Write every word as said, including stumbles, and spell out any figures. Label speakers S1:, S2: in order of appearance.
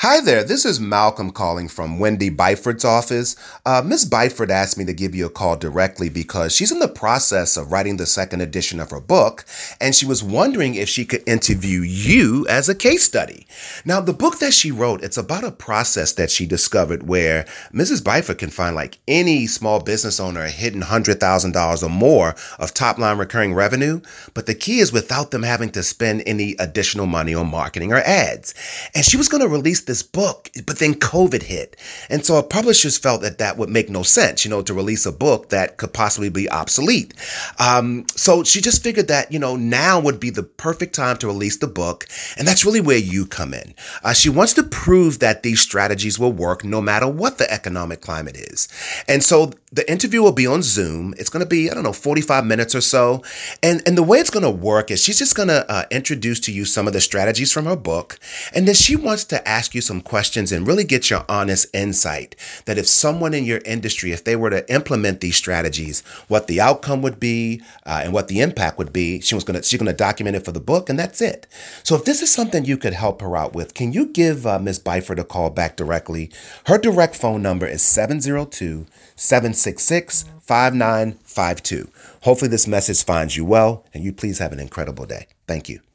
S1: Hi there, this is Malcolm calling from Wendy Byford's office. Uh, Miss Byford asked me to give you a call directly because she's in the process of writing the second edition of her book, and she was wondering if she could interview you as a case study. Now, the book that she wrote, it's about a process that she discovered where Missus Byford can find like any small business owner a hidden one hundred thousand dollars or more of top-line recurring revenue, but the key is without them having to spend any additional money on marketing or ads. And she was going to release this book, but then COVID hit. And so our publishers felt that that would make no sense, you know, to release a book that could possibly be obsolete. Um, so she just figured that, you know, now would be the perfect time to release the book. And that's really where you come in. Uh, she wants to prove that these strategies will work no matter what the economic climate is. And so the interview will be on Zoom. It's going to be, I don't know, forty-five minutes or so. And, and the way it's going to work is she's just going to uh, introduce to you some of the strategies from her book. And then she wants to ask you some questions and really get your honest insight that if someone in your industry, if they were to implement these strategies, what the outcome would be uh, and what the impact would be. She was going to, she's going to document it for the book, and that's it. So if this is something you could help her out with, can you give uh, Miz Byford a call back directly? Her direct phone number is seven zero two, seven six six, five nine five two. Hopefully this message finds you well, and you please have an incredible day. Thank you.